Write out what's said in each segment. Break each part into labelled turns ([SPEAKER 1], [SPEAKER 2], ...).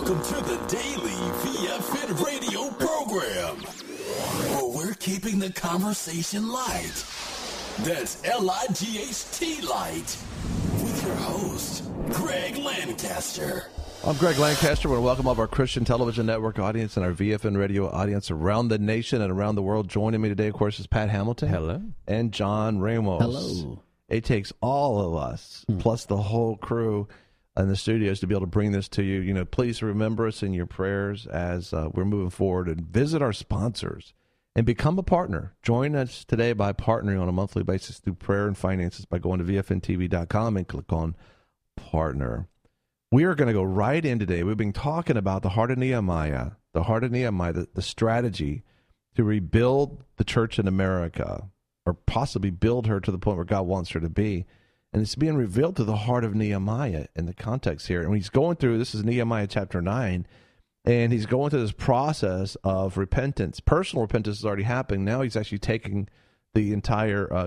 [SPEAKER 1] Welcome to the daily VFN radio program, where we're keeping the conversation light. That's L-I-G-H-T light. With your host, Greg Lancaster.
[SPEAKER 2] I'm Greg Lancaster. I want to welcome all of our Christian television network audience and our VFN radio audience around the nation and around the world. Joining me today, of course, is Pat Hamilton.
[SPEAKER 3] Hello.
[SPEAKER 2] And John Ramos.
[SPEAKER 4] Hello.
[SPEAKER 2] It takes all of us, plus the whole crew in the studios, to be able to bring this to you. You know, please remember us in your prayers as we're moving forward, and visit our sponsors and become a partner. Join us today by partnering on a monthly basis through prayer and finances by going to VFNTV.com and click on Partner. We are going to go right in today. We've been talking about the heart of Nehemiah, the strategy to rebuild the church in America, or possibly build her to the point where God wants her to be. And it's being revealed through the heart of Nehemiah in the context here. And when he's going through, this is Nehemiah chapter 9, and he's going through this process of repentance. Personal repentance has already happened. Now he's actually taking the entire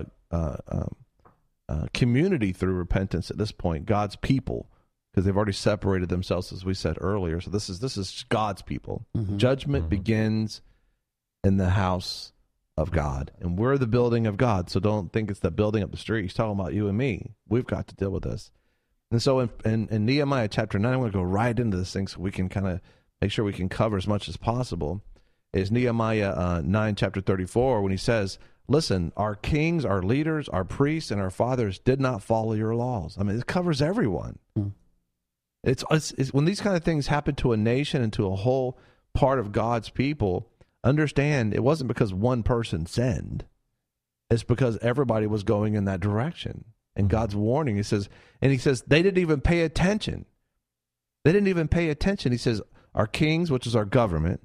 [SPEAKER 2] community through repentance at this point, God's people, because they've already separated themselves, as we said earlier. So this is God's people. Judgment begins in the house of God, and we're the building of God. So don't think it's the building up the street. He's talking about you and me. We've got to deal with this. And so in Nehemiah chapter 9, I'm going to go right into this thing so we can kind of make sure we can cover as much as possible. Is Nehemiah 9 chapter 34, when he says, listen, our kings, our leaders, our priests, and our fathers did not follow your laws. I mean, it covers everyone. It's when these kind of things happen to a nation and to a whole part of God's people, understand it wasn't because one person sinned. It's because everybody was going in that direction. And God's warning, he says, they didn't even pay attention. They didn't even pay attention. He says, our kings, which is our government,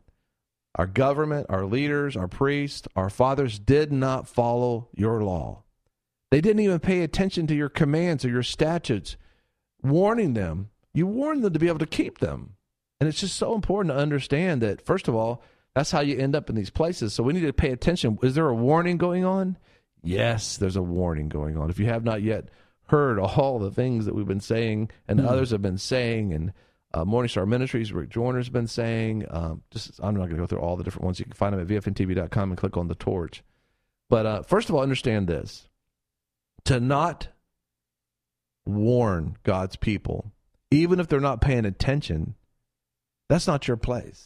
[SPEAKER 2] our leaders, our priests, our fathers did not follow your law. They didn't even pay attention to your commands or your statutes, warning them. You warned them to be able to keep them. And it's just so important to understand that, first of all, that's how you end up in these places. So we need to pay attention. Is there a warning going on? Yes, there's a warning going on. If you have not yet heard all the things that we've been saying and others have been saying, and Morning Star Ministries, Rick Joyner's been saying, I'm not going to go through all the different ones. You can find them at VFNTV.com and click on the torch. But first of all, understand this. To not warn God's people, even if they're not paying attention, that's not your place.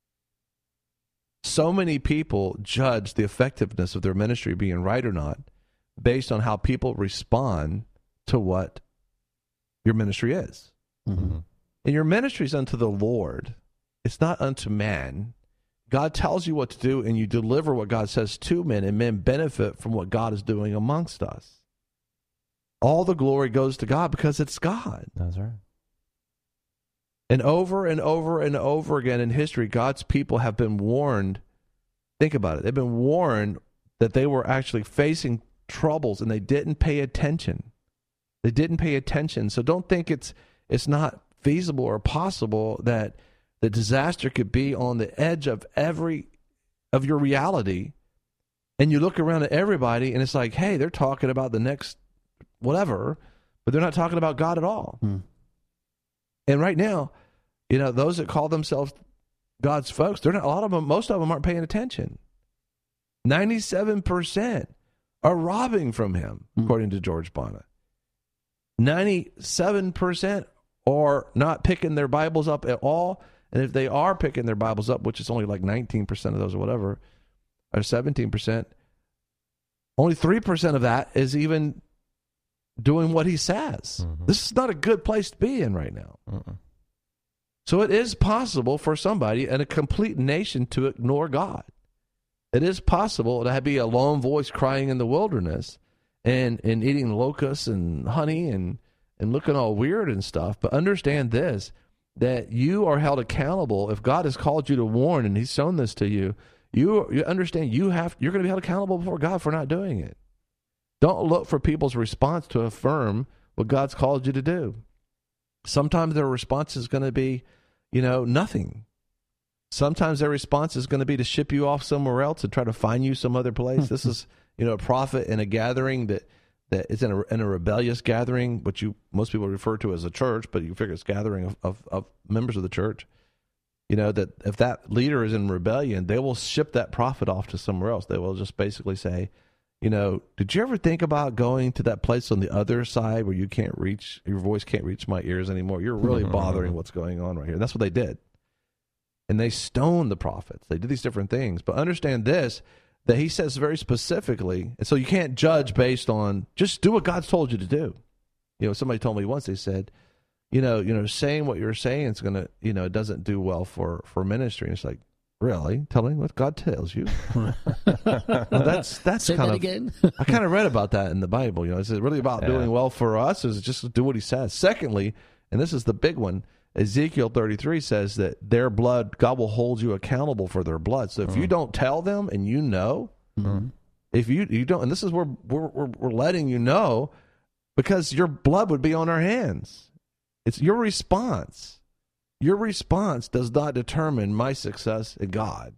[SPEAKER 2] So many people judge the effectiveness of their ministry being right or not based on how people respond to what your ministry is. And your ministry is unto the Lord. It's not unto man. God tells you what to do, and you deliver what God says to men, and men benefit from what God is doing amongst us. All the glory goes to God because it's God.
[SPEAKER 3] That's right.
[SPEAKER 2] And over and over and over again in history, God's people have been warned. Think about it. They've been warned that they were actually facing troubles, and they didn't pay attention. They didn't pay attention. So don't think it's not feasible or possible that the disaster could be on the edge of your reality, and you look around at everybody, and it's like, hey, they're talking about the next whatever, but they're not talking about God at all. And right now, those that call themselves God's folks, most of them aren't paying attention. 97% are robbing from him, according to George Bono. 97% are not picking their Bibles up at all. And if they are picking their Bibles up, which is only like 19% of those or whatever, or 17%, only 3% of that is even doing what he says. This is not a good place to be in right now. So it is possible for somebody and a complete nation to ignore God. It is possible to be a lone voice crying in the wilderness and eating locusts and honey and looking all weird and stuff. But understand this, that you are held accountable. If God has called you to warn and he's shown this to you, you understand you're going to be held accountable before God for not doing it. Don't look for people's response to affirm what God's called you to do. Sometimes their response is going to be, nothing. Sometimes their response is going to be to ship you off somewhere else and try to find you some other place. This is, a prophet in a gathering that is in a rebellious gathering, which most people refer to as a church, but you figure it's gathering of members of the church. that if that leader is in rebellion, they will ship that prophet off to somewhere else. They will just basically say, did you ever think about going to that place on the other side where your voice can't reach my ears anymore? You're really bothering what's going on right here. And that's what they did. And they stoned the prophets. They did these different things. But understand this, that he says very specifically, and so you can't judge based on, just do what God's told you to do. Somebody told me once, they said, saying what you're saying is going to, it doesn't do well for ministry. And it's like, really? Telling what God tells you? Well, that's
[SPEAKER 3] Say
[SPEAKER 2] kind
[SPEAKER 3] that
[SPEAKER 2] of
[SPEAKER 3] again.
[SPEAKER 2] I kind of read about that in the Bible. Is it really about doing well for us? Or is it just do what he says? Secondly, and this is the big one, Ezekiel 33 says that their blood, God will hold you accountable for their blood. So if you don't tell them, and if you don't, and this is where we're letting you know, because your blood would be on our hands. It's your response. Your response does not determine my success in God,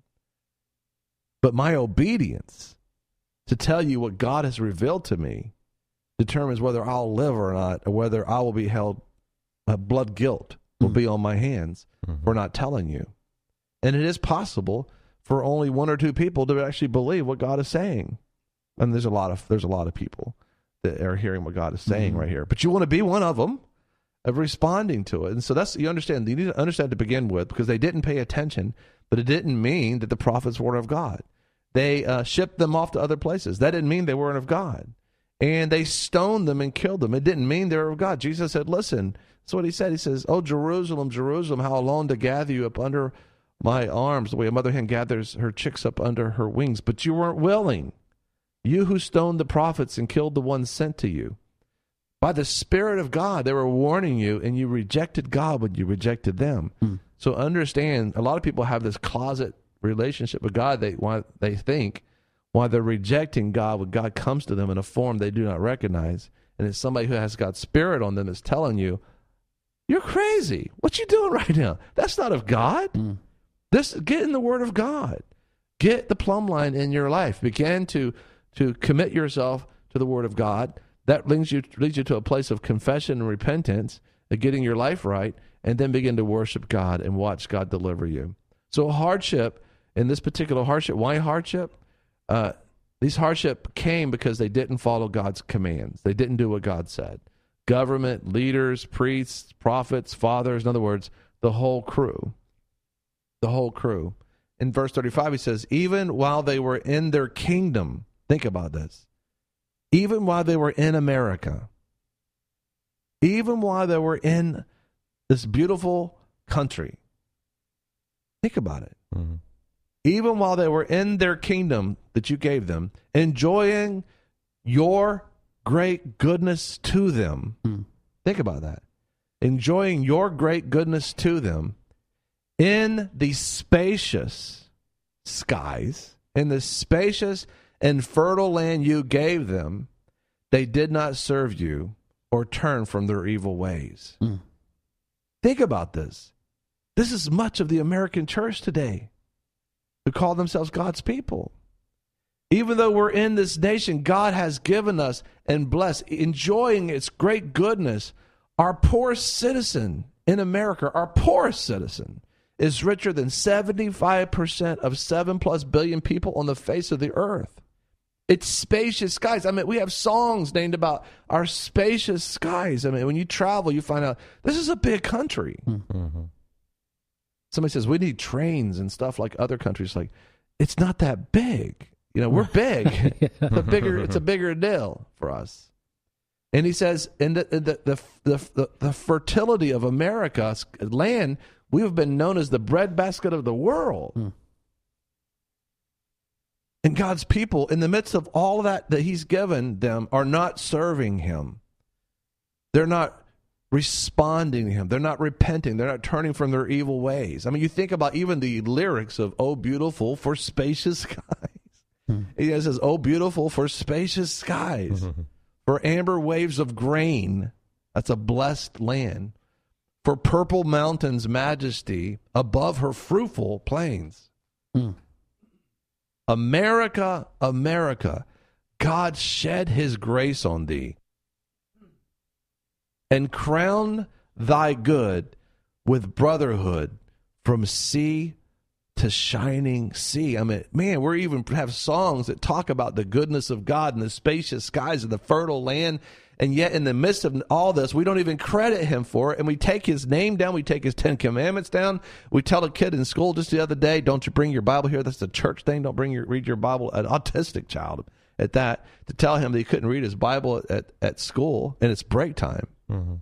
[SPEAKER 2] but my obedience to tell you what God has revealed to me determines whether I'll live or not, or whether I will be held, blood guilt will be on my hands for not telling you. And it is possible for only one or two people to actually believe what God is saying. And there's a lot of people that are hearing what God is saying right here. But you want to be one of them, of responding to it. And so you need to understand to begin with, because they didn't pay attention, but it didn't mean that the prophets weren't of God. They shipped them off to other places. That didn't mean they weren't of God. And they stoned them and killed them. It didn't mean they were of God. Jesus said, listen, that's what he said. He says, "Oh, Jerusalem, Jerusalem, how I long to gather you up under my arms, the way a mother hen gathers her chicks up under her wings. But you weren't willing. You who stoned the prophets and killed the ones sent to you. By the Spirit of God, they were warning you, and you rejected God when you rejected them." So understand, a lot of people have this closet relationship with God. They think while they're rejecting God, when God comes to them in a form they do not recognize, and it's somebody who has God's Spirit on them is telling you, you're crazy. What you doing right now? That's not of God. Get in the Word of God. Get the plumb line in your life. Begin to commit yourself to the Word of God. That leads you to a place of confession and repentance, of getting your life right, and then begin to worship God and watch God deliver you. So hardship, in this particular hardship, why hardship? These hardship came because they didn't follow God's commands. They didn't do what God said. Government, leaders, priests, prophets, fathers, in other words, the whole crew. The whole crew. In verse 35, he says, even while they were in their kingdom, think about this, even while they were in America, even while they were in this beautiful country, think about it. Even while they were in their kingdom that you gave them, enjoying your great goodness to them. Think about that. Enjoying your great goodness to them in the spacious skies, in the spacious and fertile land you gave them, they did not serve you or turn from their evil ways. Think about this. This is much of the American church today, who call themselves God's people. Even though we're in this nation, God has given us and blessed, enjoying its great goodness. Our poorest citizen in America, our poorest citizen, is richer than 75% of 7+ billion people on the face of the earth. It's spacious skies. I mean, we have songs named about our spacious skies. I mean, when you travel, you find out this is a big country. Somebody says, we need trains and stuff like other countries. Like, it's not that big. We're big. It's a bigger deal for us. And he says, in the fertility of America's land, we have been known as the breadbasket of the world. And God's people, in the midst of all that he's given them, are not serving him. They're not responding to him. They're not repenting. They're not turning from their evil ways. I mean, you think about even the lyrics of "Oh, beautiful for spacious skies." He says, "Oh, beautiful for spacious skies, for amber waves of grain." That's a blessed land. "For purple mountains' majesty above her fruitful plains." America, America, God shed his grace on thee and crown thy good with brotherhood from sea to shining sea. I mean, man, we even have songs that talk about the goodness of God and the spacious skies and the fertile land. And yet in the midst of all this, we don't even credit him for it. And we take his name down. We take his 10 Commandments down. We tell a kid in school just the other day, don't you bring your Bible here. That's a church thing. Don't read your Bible. An autistic child at that, to tell him that he couldn't read his Bible at school and it's break time. Mm-hmm.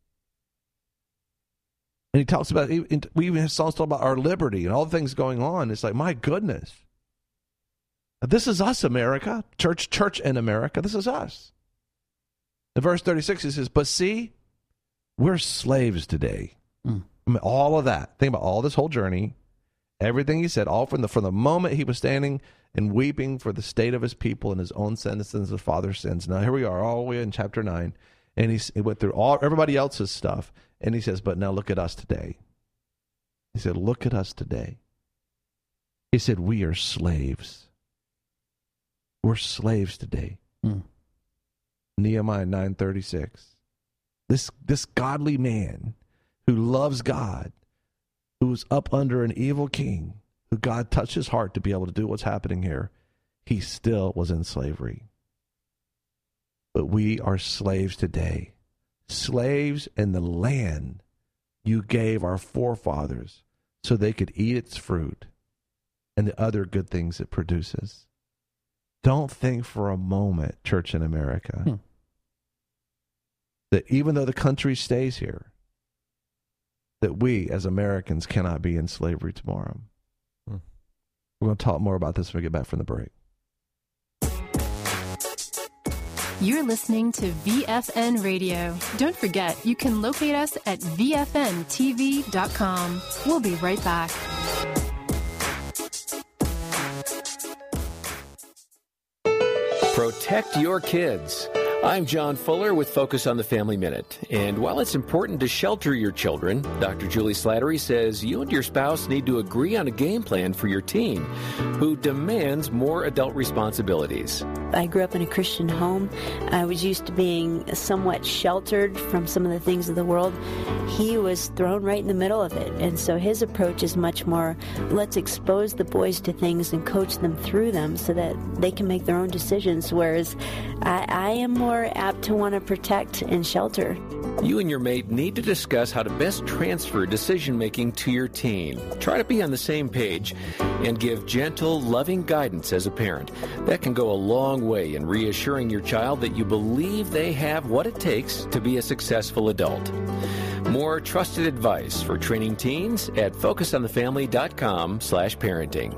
[SPEAKER 2] And he talks about, we even have songs talking about our liberty and all the things going on. It's like, my goodness. This is us, America. Church in America. This is us. In verse 36, he says, but see, we're slaves today. I mean, all of that. Think about all this whole journey. Everything he said, all from the moment he was standing and weeping for the state of his people and his own sins and his father's sins. Now, here we are, all the way in chapter 9. And he went through everybody else's stuff. And he says, but now look at us today. He said, look at us today. He said, we are slaves. We're slaves today. Nehemiah 9:36. This godly man who loves God, who's up under an evil king, who God touched his heart to be able to do what's happening here, he still was in slavery. But we are slaves today. Slaves in the land you gave our forefathers so they could eat its fruit and the other good things it produces. Don't think for a moment, church in America, that even though the country stays here, that we as Americans cannot be in slavery tomorrow. We're going to talk more about this when we get back from the break.
[SPEAKER 3] You're listening to VFN Radio. Don't forget, you can locate us at VFNTV.com. We'll be right back.
[SPEAKER 4] Protect your kids. I'm John Fuller with Focus on the Family Minute. And while it's important to shelter your children, Dr. Julie Slattery says you and your spouse need to agree on a game plan for your teen who demands more adult responsibilities.
[SPEAKER 5] I grew up in a Christian home. I was used to being somewhat sheltered from some of the things of the world. He was thrown right in the middle of it. And so his approach is much more, let's expose the boys to things and coach them through them so that they can make their own decisions, whereas I am more apt to want to protect and shelter.
[SPEAKER 4] You and your mate need to discuss how to best transfer decision-making to your teen. Try to be on the same page and give gentle, loving guidance as a parent. That can go a long way in reassuring your child that you believe they have what it takes to be a successful adult. More trusted advice for training teens at focusonthefamily.com/parenting.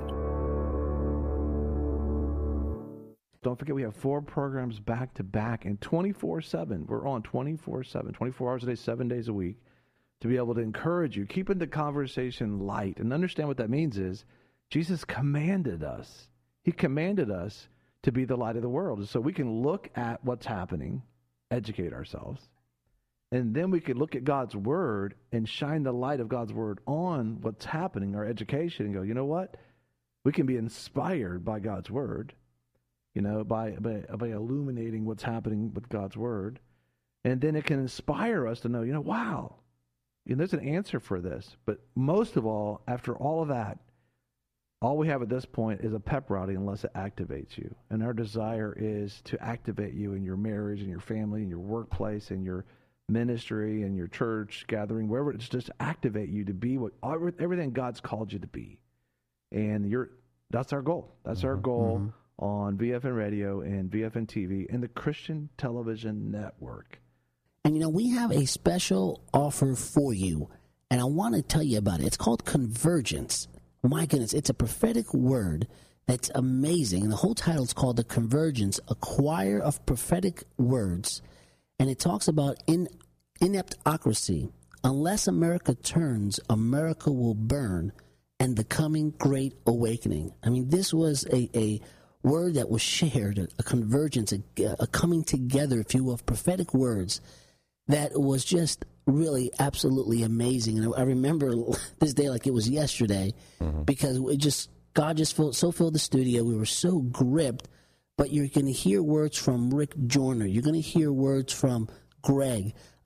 [SPEAKER 2] Don't forget, we have 4 programs back to back and 24/7. We're on 24/7, 24 hours a day, 7 days a week, to be able to encourage you, keeping the conversation light. And understand what that means is Jesus commanded us. He commanded us to be the light of the world. So we can look at what's happening, educate ourselves, and then we can look at God's word and shine the light of God's word on what's happening, our education, and go, you know what? We can be inspired by God's word. You know, by illuminating what's happening with God's word. And then it can inspire us to know, you know, wow, there's an answer for this. But most of all, after all of that, all we have at this point is a pep rally unless it activates you. And our desire is to activate you in your marriage, in your family, in your workplace, in your ministry, in your church gathering, wherever. It's just activate you to be everything God's called you to be. And that's our goal. That's our goal. On VFN Radio and VFN TV and the Christian Television Network.
[SPEAKER 6] And we have a special offer for you, and I want to tell you about it. It's called Convergence. My goodness, it's a prophetic word that's amazing. And the whole title is called The Convergence, a choir of prophetic words. And it talks about ineptocracy. Unless America turns, America will burn, and the coming great awakening. I mean, this was a word that was shared, a convergence, a coming together, if you will, of prophetic words that was just really absolutely amazing. And I remember this day like it was yesterday, because God just filled the studio. We were so gripped. But you're going to hear words from Rick Joyner. You're going to hear words from Greg.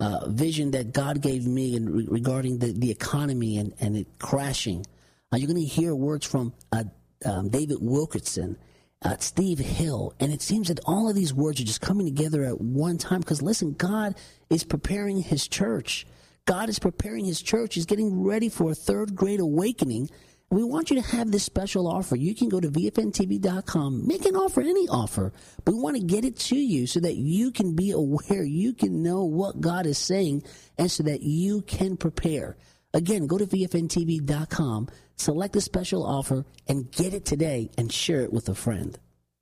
[SPEAKER 6] vision that God gave me regarding the economy and it crashing. You're going to hear words from David Wilkerson, Steve Hill, and it seems that all of these words are just coming together at one time because, listen, God is preparing his church. God is preparing his church. He's getting ready for a third great awakening. And we want you to have this special offer. You can go to VFNTV.com, make an offer, any offer. But we want to get it to you so that you can be aware, you can know what God is saying, and so that you can prepare. Again, go to VFNTV.com, select a special offer, and get it today and share it with a friend.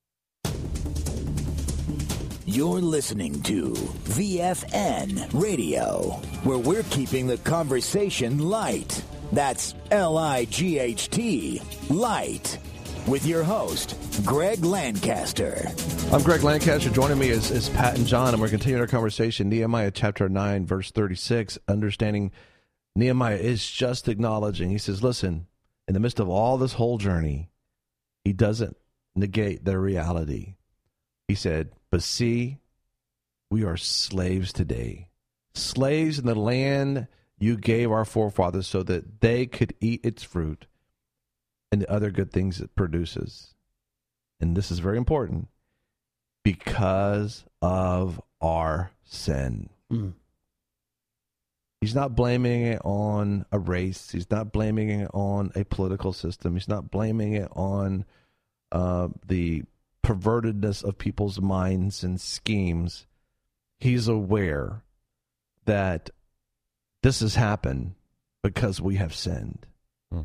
[SPEAKER 7] You're listening to VFN Radio, where we're keeping the conversation light. That's L-I-G-H-T, light. With your host, Greg Lancaster.
[SPEAKER 2] I'm Greg Lancaster. Joining me is Pat and John, and we're continuing our conversation. Nehemiah chapter 9, verse 36, understanding Nehemiah is just acknowledging. He says, listen, in the midst of all this whole journey, he doesn't negate their reality. He said, but see, we are slaves today. Slaves in the land you gave our forefathers so that they could eat its fruit and the other good things it produces. And this is very important. Because of our sin. Mm. He's not blaming it on a race. He's not blaming it on a political system. He's not blaming it on the pervertedness of people's minds and schemes. He's aware that this has happened because we have sinned. Let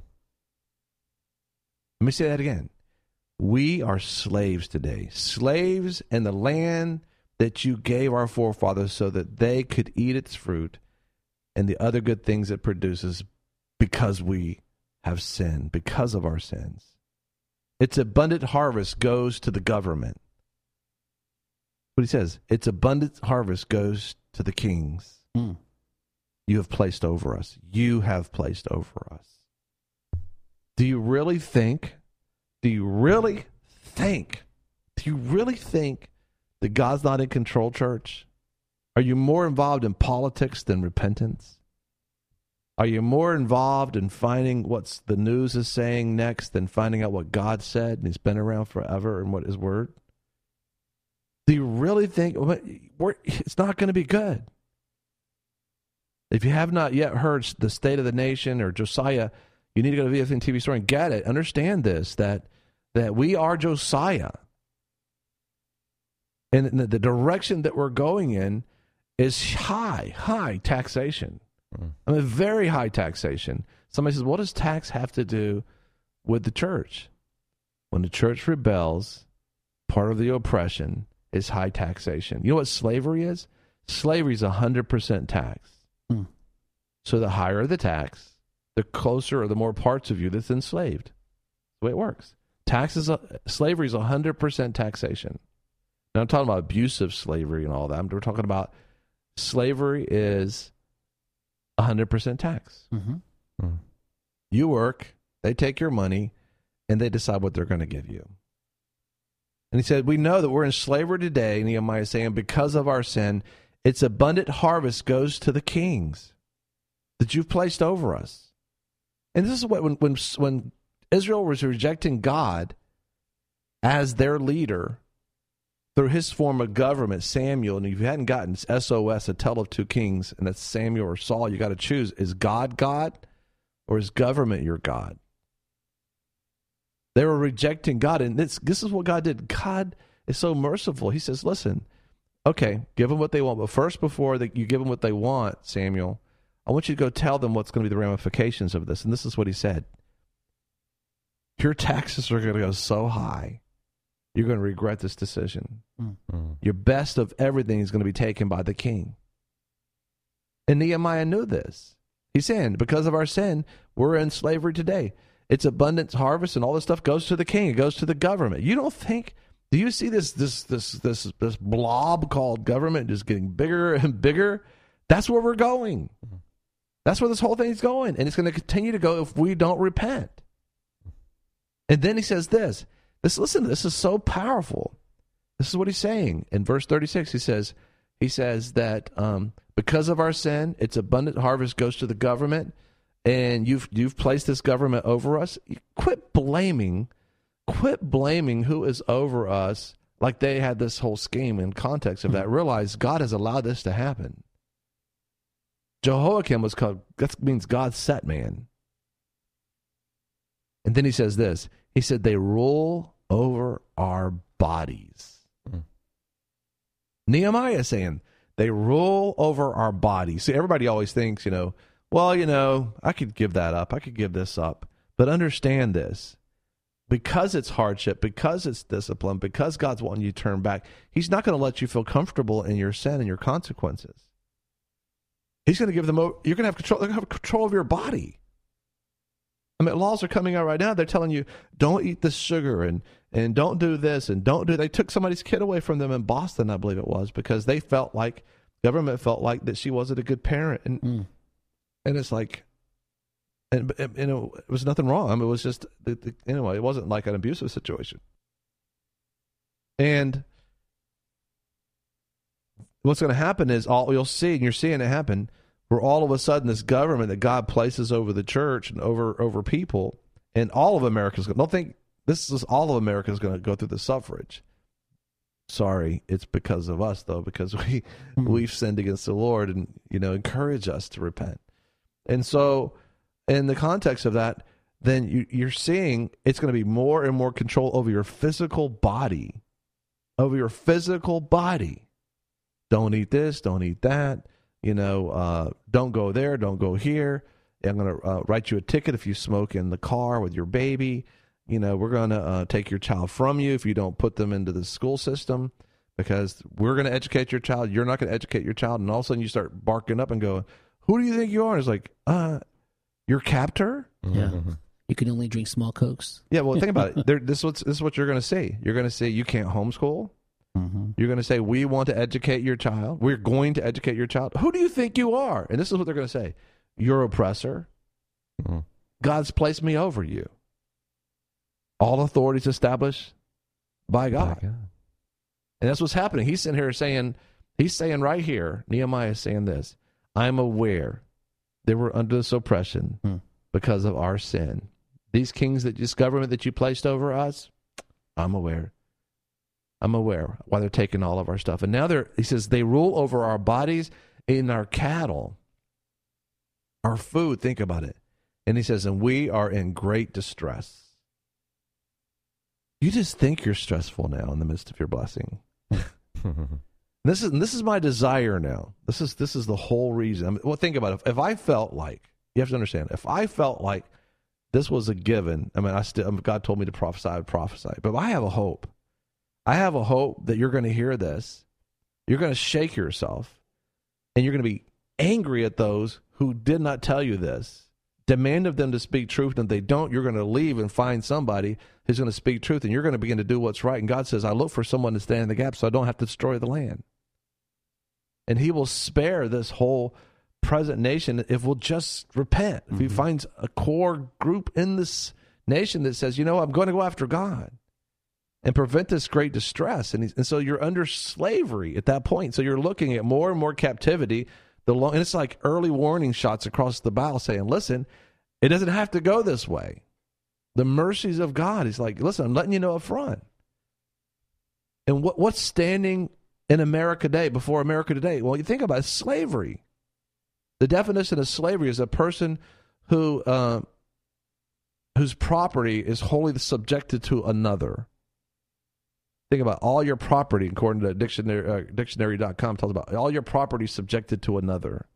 [SPEAKER 2] me say that again. We are slaves today. Slaves in the land that you gave our forefathers so that they could eat its fruit and the other good things it produces because we have sinned, because of our sins. Its abundant harvest goes to the government. What he says, its abundant harvest goes to the kings. Mm. You have placed over us. You have placed over us. Do you really think that God's not in control, church? Are you more involved in politics than repentance? Are you more involved in finding what the news is saying next than finding out what God said and he's been around forever and what his word? Do you really think it's not going to be good? If you have not yet heard the State of the Nation or Josiah, you need to go to VFN TV Store and get it. Understand this, that we are Josiah. And the direction that we're going in is high taxation. I mean, very high taxation. Somebody says, what does tax have to do with the church? When the church rebels, part of the oppression is high taxation. You know what slavery is? Slavery is 100% tax. Mm. So the higher the tax, the closer or the more parts of you that's enslaved. That's the way it works. Slavery is 100% taxation. Now, I'm talking about abusive slavery and all that. We're talking about slavery is 100% tax. Mm-hmm. Mm. You work, they take your money, and they decide what they're going to give you. And he said, we know that we're in slavery today, Nehemiah is saying, because of our sin, its abundant harvest goes to the kings that you've placed over us. And this is what, when Israel was rejecting God as their leader through his form of government, Samuel, and if you hadn't gotten SOS, A Tale of Two Kings, and that's Samuel or Saul, you got to choose, is God God or is government your God? They were rejecting God, and this is what God did. God is so merciful. He says, listen, okay, give them what they want, but first, before you give them what they want, Samuel, I want you to go tell them what's going to be the ramifications of this. And this is what he said. Your taxes are going to go so high, you're going to regret this decision. Mm-hmm. Your best of everything is going to be taken by the king. And Nehemiah knew this. He's saying, because of our sin, we're in slavery today. Its abundance, harvest, and all this stuff goes to the king. It goes to the government. You don't think? Do you see this blob called government just getting bigger and bigger? That's where we're going. That's where this whole thing's going, and it's going to continue to go if we don't repent. And then he says this. Listen, this is so powerful. This is what he's saying in verse 36. He says that because of our sin, its abundant harvest goes to the government, and you've placed this government over us. Quit blaming who is over us like they had this whole scheme in context of that. Realize God has allowed this to happen. Jehoiakim was called, that means God set man. And then he says this. He said, they rule over our bodies. Nehemiah is saying, they rule over our bodies. See, everybody always thinks, I could give that up. I could give this up. But understand this. Because it's hardship, because it's discipline, because God's wanting you to turn back, he's not going to let you feel comfortable in your sin and your consequences. He's going to give them, you're going to have control. They're going to have control of your body. I mean, laws are coming out right now. They're telling you, don't eat this sugar and don't do this and don't do. They took somebody's kid away from them in Boston, I believe it was, because they felt like, government felt like that she wasn't a good parent. And it's like, and it was nothing wrong. I mean, it was just, anyway, it wasn't like an abusive situation. And what's going to happen is you'll see, and you're seeing it happen, where all of a sudden this government that God places over the church and over people, and all of America's going to, don't think this is all of America is going to go through the suffrage. Sorry, it's because of us, though, because we've sinned against the Lord, and, encourage us to repent. And so, in the context of that, then you're seeing it's going to be more and more control over your physical body. Over your physical body. Don't eat this, don't eat that. Don't go there, don't go here. I'm going to write you a ticket if you smoke in the car with your baby. We're going to take your child from you if you don't put them into the school system, because we're going to educate your child. You're not going to educate your child. And all of a sudden you start barking up and going, who do you think you are? And it's like, your captor?
[SPEAKER 6] Yeah. You can only drink small Cokes.
[SPEAKER 2] Yeah, well, think about it. This is what you're going to say. You're going to say you can't homeschool. You're going to say, we want to educate your child. We're going to educate your child. Who do you think you are? And this is what they're going to say. You're oppressor. God's placed me over you. All authorities established by God. And that's what's happening. He's sitting here saying right here, Nehemiah is saying this, I'm aware they were under this oppression because of our sin. These kings, this government that you placed over us, I'm aware why they're taking all of our stuff. And now he says, they rule over our bodies and our cattle, our food. Think about it. And he says, and we are in great distress. You just think you're stressful now in the midst of your blessing. This is my desire now. This is the whole reason. Think about it. If I felt like, you have to understand, if I felt like this was a given, God told me to prophesy, I would prophesy. But I have a hope. I have a hope that you're going to hear this. You're going to shake yourself, and you're going to be angry at those who did not tell you this. Demand of them to speak truth, and if they don't, you're going to leave and find somebody who's going to speak truth, and you're going to begin to do what's right. And God says, I look for someone to stand in the gap so I don't have to destroy the land. And he will spare this whole present nation if we'll just repent. If he finds a core group in this nation that says, I'm going to go after God and prevent this great distress. And so you're under slavery at that point. So you're looking at more and more captivity. And it's like early warning shots across the bow saying, listen, it doesn't have to go this way. The mercies of God. He's like, listen, I'm letting you know up front. And what's standing in America today, before America today? Well, you think about it, slavery. The definition of slavery is a person whose property is wholly subjected to another. Think about all your property, according to dictionary.com, tells about all your property subjected to another.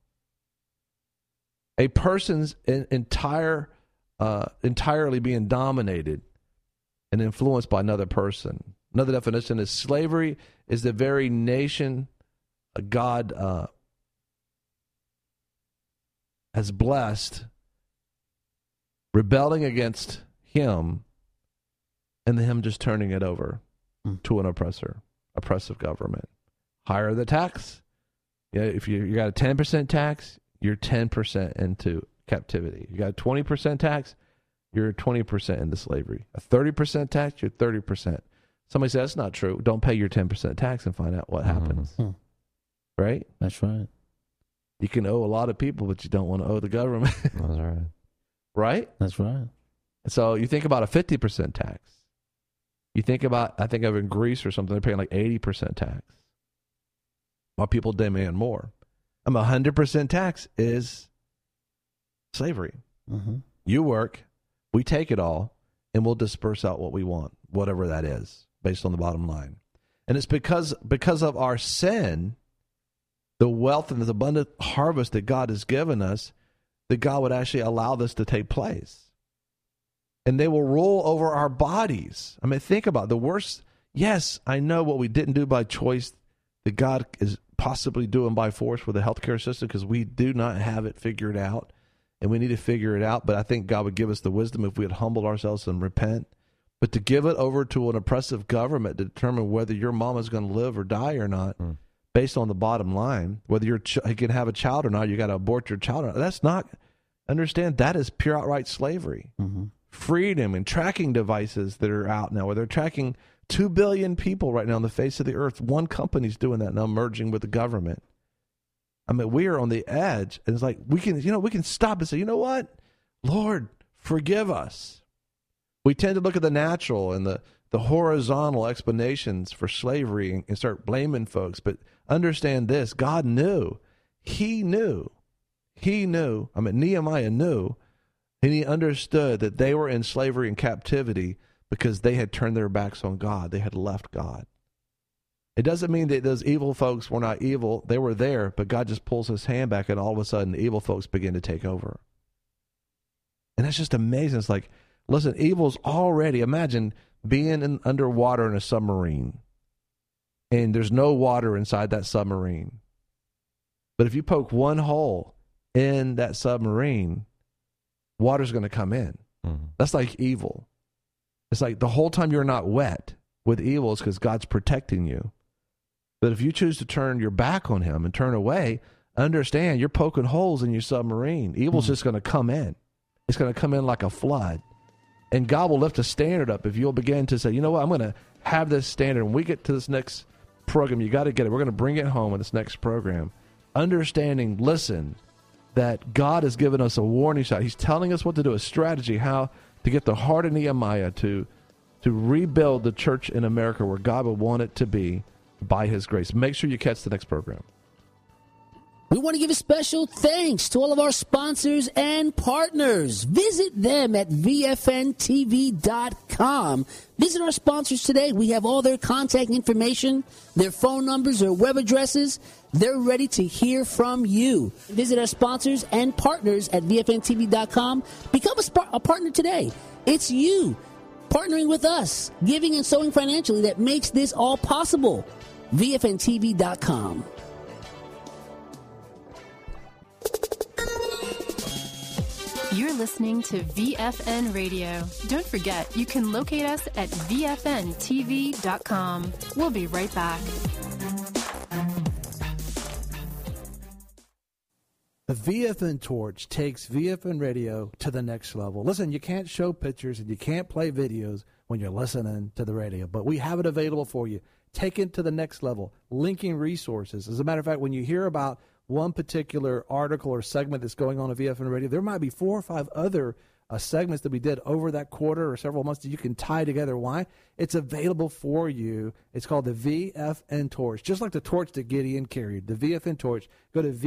[SPEAKER 2] A person's entirely being dominated and influenced by another person. Another definition is slavery is the very nation God has blessed, rebelling against him, and him just turning it over to an oppressive government. Higher the tax. If you got a 10% tax, you're 10% into captivity. You got a 20% tax, you're 20% into slavery. A 30% tax, you're 30%. Somebody says that's not true. Don't pay your 10% tax and find out what happens. Right?
[SPEAKER 6] That's right.
[SPEAKER 2] You can owe a lot of people, but you don't want to owe the government.
[SPEAKER 8] That's right.
[SPEAKER 2] Right?
[SPEAKER 6] That's right.
[SPEAKER 2] So you think about a 50% tax. You think about, I think of in Greece or something, they're paying like 80% tax, while people demand more. 100% tax is slavery.
[SPEAKER 6] Mm-hmm.
[SPEAKER 2] You work, we take it all, and we'll disperse out what we want, whatever that is, based on the bottom line. And it's because of our sin, the wealth and the abundant harvest that God has given us, that God would actually allow this to take place. And they will rule over our bodies. I mean, think about it. The worst. Yes, I know what we didn't do by choice that God is possibly doing by force with the healthcare system, because we do not have it figured out, and we need to figure it out. But I think God would give us the wisdom if we had humbled ourselves and repent. But to give it over to an oppressive government to determine whether your mama is going to live or die or not, based on the bottom line, whether you can have a child or not, you got to abort your child or not. That's not, understand, that is pure outright slavery.
[SPEAKER 6] Mm-hmm.
[SPEAKER 2] Freedom and tracking devices that are out now, where they're tracking 2 billion people right now on the face of the earth. One company's doing that now, merging with the government. I mean, we are on the edge, and it's like we can stop and say, you know what, Lord, forgive us. We tend to look at the natural and the horizontal explanations for slavery and start blaming folks, but understand this: God knew, He knew. I mean, Nehemiah knew. And he understood that they were in slavery and captivity because they had turned their backs on God. They had left God. It doesn't mean that those evil folks were not evil. They were there, but God just pulls his hand back, and all of a sudden, the evil folks begin to take over. And that's just amazing. It's like, listen, evil's already, imagine being underwater in a submarine, and there's no water inside that submarine. But if you poke one hole in that submarine, water's going to come in. Mm-hmm. That's like evil. It's like the whole time you're not wet with evil is because God's protecting you. But if you choose to turn your back on him and turn away, understand you're poking holes in your submarine. Evil's just going to come in. It's going to come in like a flood. And God will lift a standard up if you'll begin to say, you know what, I'm going to have this standard. When we get to this next program, you got to get it. We're going to bring it home in this next program. Understanding, listen, that God has given us a warning shot. He's telling us what to do, a strategy, how to get the heart of Nehemiah to rebuild the church in America where God would want it to be by his grace. Make sure you catch the next program.
[SPEAKER 6] We want to give a special thanks to all of our sponsors and partners. Visit them at VFNTV.com. Visit our sponsors today. We have all their contact information, their phone numbers, their web addresses. They're ready to hear from you. Visit our sponsors and partners at VFNTV.com. Become a partner today. It's you partnering with us, giving and sowing financially that makes this all possible. VFNTV.com.
[SPEAKER 3] You're listening to VFN Radio. Don't forget, you can locate us at VFNTV.com. We'll be right back.
[SPEAKER 2] The VFN Torch takes VFN Radio to the next level. Listen, you can't show pictures and you can't play videos when you're listening to the radio, but we have it available for you. Take it to the next level, linking resources. As a matter of fact, when you hear about one particular article or segment that's going on at VFN Radio, there might be 4 or 5 other segments that we did over that quarter or several months that you can tie together. Why? It's available for you. It's called the VFN Torch, just like the torch that Gideon carried, the VFN Torch. Go to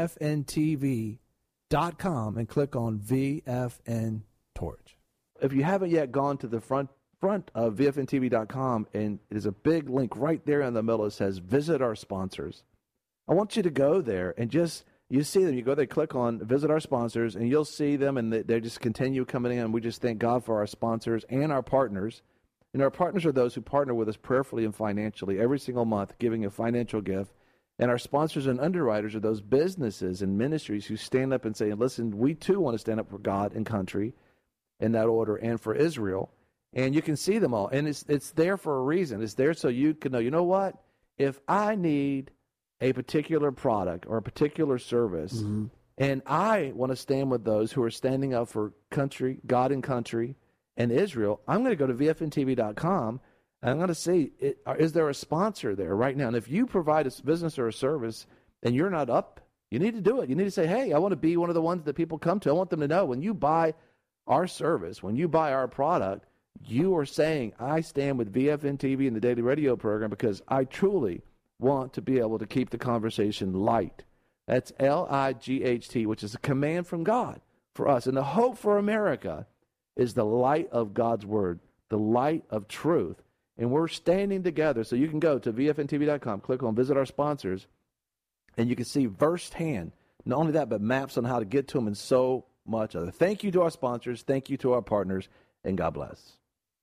[SPEAKER 2] VFNTV.com and click on VFN Torch. If you haven't yet gone to the front of VFNTV.com, and there's a big link right there in the middle that says visit our sponsors. I want you to go there and you see them. You go there, click on visit our sponsors, and you'll see them, and they just continue coming in. We just thank God for our sponsors and our partners. And our partners are those who partner with us prayerfully and financially every single month, giving a financial gift. And our sponsors and underwriters are those businesses and ministries who stand up and say, listen, we too want to stand up for God and country in that order, and for Israel. And you can see them all. And it's there for a reason. It's there so you can know, you know what? If I need a particular product or a particular service, and I want to stand with those who are standing up for country, God and country, and Israel, I'm going to go to VFNTV.com, and I'm going to see, is there a sponsor there right now? And if you provide a business or a service, and you're not up You need to do it. You need to say, hey, I want to be one of the ones that people come to. I want them to know when you buy our service, when you buy our product, you are saying, I stand with VFN TV and the Daily Radio program because I truly want to be able to keep the conversation light. That's LIGHT, which is a command from God for us. And the hope for America is the light of God's word, the light of truth. And we're standing together. So you can go to VFNTV.com, click on Visit Our Sponsors, and you can see firsthand, not only that, but maps on how to get to them and so much other. Thank you to our sponsors. Thank you to our partners. And God bless.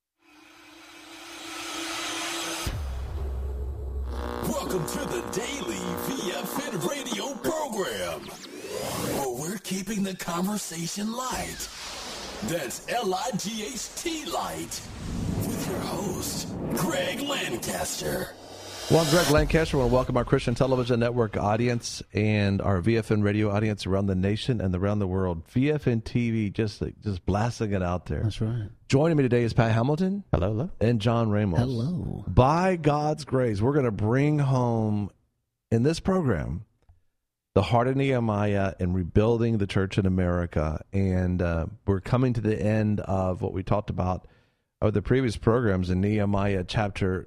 [SPEAKER 1] Welcome to the Daily VFN Radio program, where we're keeping the conversation light. That's LIGHT light, with your host, Greg Lancaster.
[SPEAKER 2] Well, I'm Greg Lancaster. I want to welcome our Christian Television Network audience and our VFN Radio audience around the nation and around the world. VFN TV just blasting it out there.
[SPEAKER 6] That's right.
[SPEAKER 2] Joining me today is Pat Hamilton.
[SPEAKER 8] Hello.
[SPEAKER 2] And John Ramos.
[SPEAKER 6] Hello.
[SPEAKER 2] By God's grace, we're going to bring home in this program the heart of Nehemiah and rebuilding the church in America. And we're coming to the end of what we talked about of the previous programs in Nehemiah chapter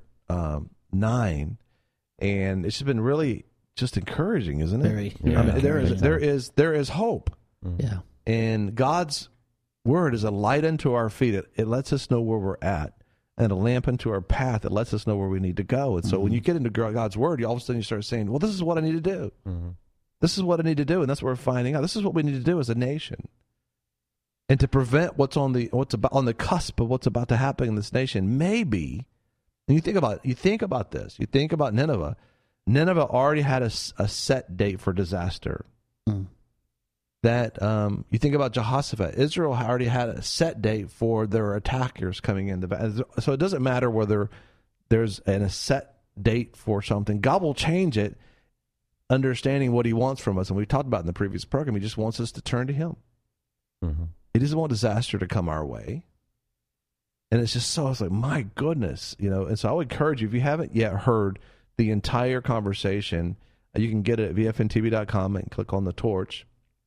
[SPEAKER 2] 9, and it's just been really just encouraging, isn't it?
[SPEAKER 6] Very.
[SPEAKER 2] I mean, there is hope.
[SPEAKER 6] Yeah.
[SPEAKER 2] And God's word is a light unto our feet. It lets us know where we're at, and a lamp unto our path. It lets us know where we need to go. And so when you get into God's word, all of a sudden you start saying, well, this is what I need to do. This is what I need to do. And that's what we're finding out. This is what we need to do as a nation. And to prevent what's on the cusp of what's about to happen in this nation, maybe. And you think about this. You think about Nineveh. Nineveh already had a set date for disaster. That you think about Jehoshaphat. Israel already had a set date for their attackers coming in. So it doesn't matter whether there's a set date for something. God will change it, understanding what he wants from us. And we talked about in the previous program, he just wants us to turn to him. He doesn't want disaster to come our way. And it's just it's like, my goodness, And so I would encourage you, if you haven't yet heard the entire conversation, you can get it at VFNTV.com and click on the torch.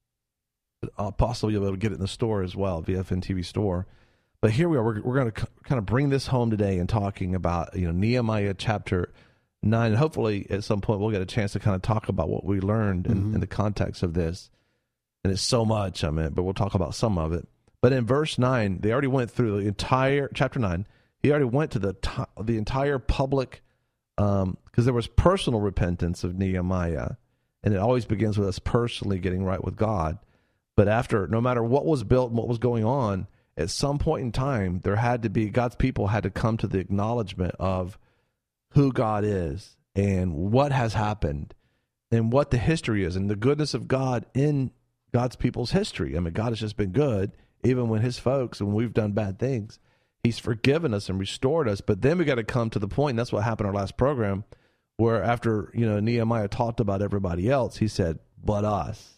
[SPEAKER 2] Possibly you'll be able to get it in the store as well, VFN TV store. But here we are. We're going to kind of bring this home today and talking about Nehemiah chapter 9. And hopefully at some point we'll get a chance to kind of talk about what we learned in the context of this. And it's so much, but we'll talk about some of it. But in verse 9, they already went through the entire, chapter 9, he already went to the entire public, because there was personal repentance of Nehemiah, and it always begins with us personally getting right with God. But after, no matter what was built and what was going on, at some point in time, there had to be, God's people had to come to the acknowledgement of who God is and what has happened and what the history is and the goodness of God in God's people's history. God has just been good. Even when his folks, when we've done bad things, he's forgiven us and restored us. But then we got to come to the point, and that's what happened in our last program, where after Nehemiah talked about everybody else, he said, but us.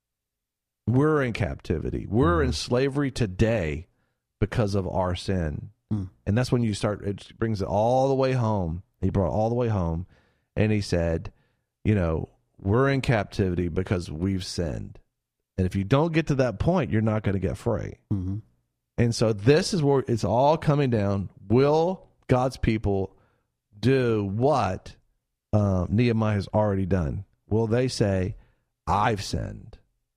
[SPEAKER 2] We're in captivity. We're in slavery today because of our sin. And that's when it brings it all the way home. He brought it all the way home, and he said, we're in captivity because we've sinned. And if you don't get to that point, you're not going to get free. And so this is where it's all coming down. Will God's people do what Nehemiah has already done? Will they say, I've sinned.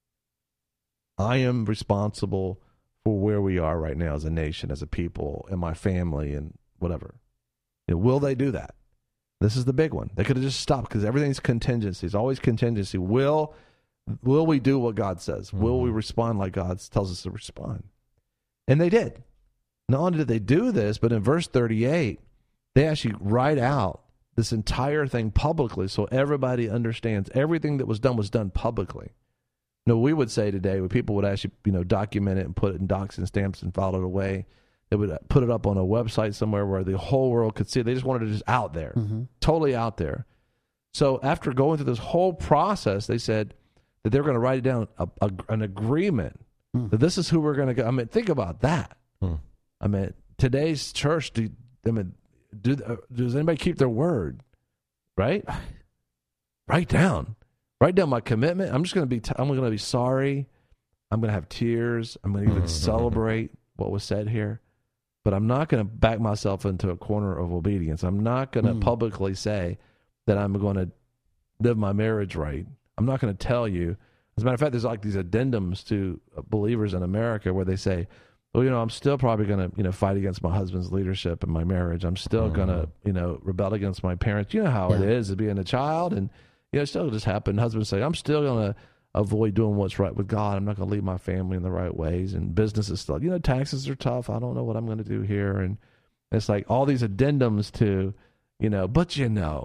[SPEAKER 2] I am responsible for where we are right now as a nation, as a people, and my family, and whatever. Will they do that? This is the big one. They could have just stopped because everything's contingency. It's always contingency. Will we do what God says? Will we respond like God tells us to respond? And they did. Not only did they do this, but in verse 38, they actually write out this entire thing publicly so everybody understands everything that was done publicly. We would say today, when people would actually document it and put it in docs and stamps and file it away, they would put it up on a website somewhere where the whole world could see it. They just wanted it just out there, totally out there. So after going through this whole process, they said that they're going to write down an agreement that this is who we're going to go. Think about that. Today's church, does anybody keep their word? Right? Write Write down my commitment. I'm just going to be. I'm going to be sorry. I'm going to have tears. I'm going to even celebrate what was said here. But I'm not going to back myself into a corner of obedience. I'm not going to publicly say that I'm going to live my marriage right. I'm not going to tell you. As a matter of fact, there's like these addendums to believers in America where they say, well, I'm still probably going to, fight against my husband's leadership in my marriage. I'm still going to, rebel against my parents. You know how it is to being a child. And, it still just happened. Husbands say, I'm still going to avoid doing what's right with God. I'm not going to lead my family in the right ways. And business is still, taxes are tough. I don't know what I'm going to do here. And it's like all these addendums to, but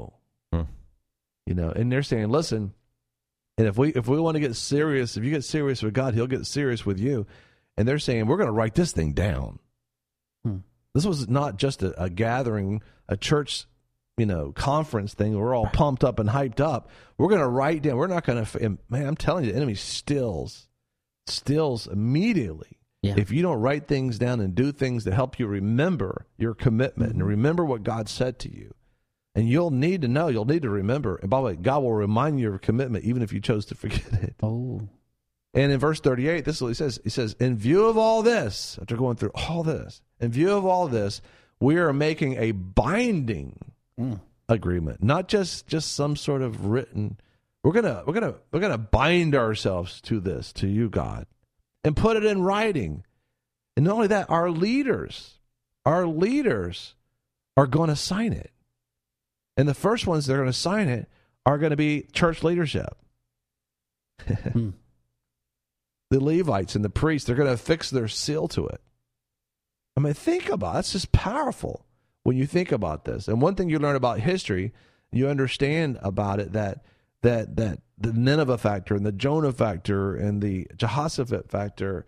[SPEAKER 2] and they're saying, listen, and if we want to get serious, if you get serious with God, he'll get serious with you. And they're saying, we're going to write this thing down. This was not just a gathering, a church, conference thing. We're all pumped up and hyped up. We're going to write down. We're not going to, man, I'm telling you, the enemy stills immediately. Yeah. If you don't write things down and do things that help you remember your commitment and remember what God said to you. And you'll need to know, you'll need to remember. And by the way, God will remind you of your commitment even if you chose to forget it.
[SPEAKER 6] Oh.
[SPEAKER 2] And in verse 38, this is what he says. He says, in view of all this, after going through all this, in view of all this, we are making a binding agreement, not just some sort of written. We're gonna bind ourselves to this, to you, God, and put it in writing. And not only that, our leaders are going to sign it. And the first ones that are going to sign it are going to be church leadership. The Levites and the priests, they're going to affix their seal to it. I mean, think about it. That's just powerful when you think about this. And one thing you learn about history, you understand about it that the Nineveh factor and the Jonah factor and the Jehoshaphat factor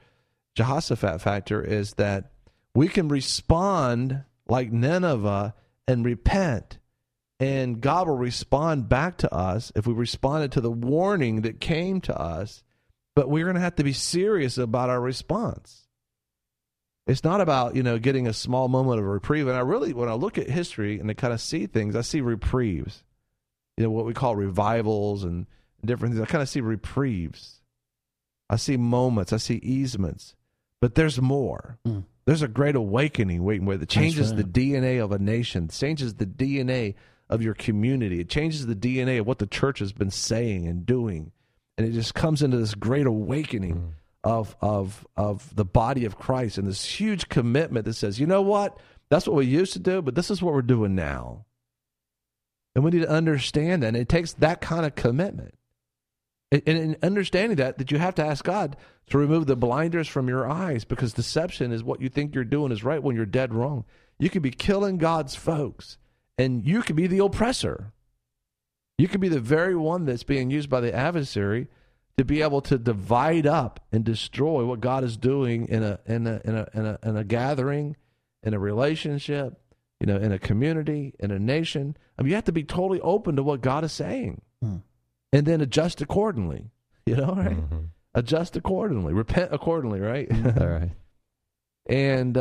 [SPEAKER 2] is that we can respond like Nineveh and repent. And God will respond back to us if we responded to the warning that came to us. But we're going to have to be serious about our response. It's not about, getting a small moment of reprieve. And when I look at history and I kind of see things, I see reprieves. What we call revivals and different things. I kind of see reprieves. I see moments. I see easements. But there's more. There's a great awakening waiting where it changes the DNA of a nation, changes the DNA of your community. It changes the DNA of what the church has been saying and doing. And it just comes into this great awakening of the body of Christ and this huge commitment that says, you know what? That's what we used to do, but this is what we're doing now. And we need to understand that. And it takes that kind of commitment. And in understanding that you have to ask God to remove the blinders from your eyes, because deception is what you think you're doing is right when you're dead wrong. You could be killing God's folks, and you could be the oppressor. You could be the very one that's being used by the adversary to be able to divide up and destroy what God is doing in a gathering, in a relationship, in a community, in a nation. I mean, you have to be totally open to what God is saying, and then adjust accordingly. Right? Adjust accordingly, repent accordingly, right?
[SPEAKER 8] All right.
[SPEAKER 2] And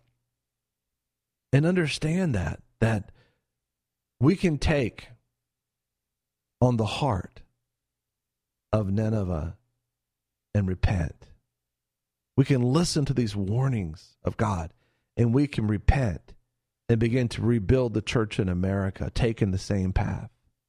[SPEAKER 2] understand that we can take on the heart of Nineveh and repent. We can listen to these warnings of God, and we can repent and begin to rebuild the church in America, taking the same path.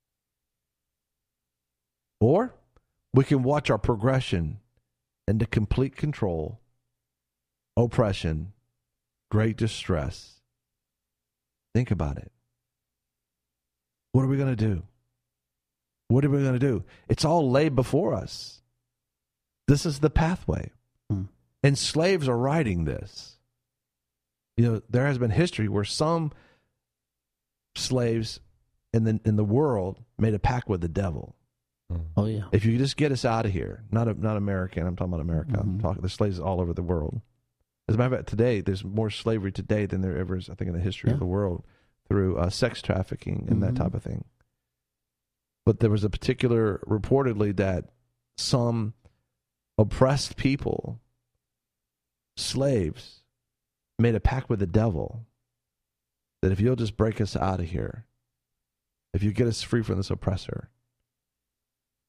[SPEAKER 2] Or we can watch our progression into complete control, oppression, great distress. Think about it. What are we going to do? What are we going to do? It's all laid before us. This is the pathway. And slaves are writing this. There has been history where some slaves in the world made a pact with the devil.
[SPEAKER 6] Oh, yeah.
[SPEAKER 2] If you just get us out of here, not American, I'm talking about America. I'm talking the slaves all over the world. As a matter of fact, today, there's more slavery today than there ever is, I think, in the history of the world through sex trafficking and that type of thing. But there was a particular, reportedly, that some oppressed people, slaves, made a pact with the devil that if you'll just break us out of here, if you get us free from this oppressor,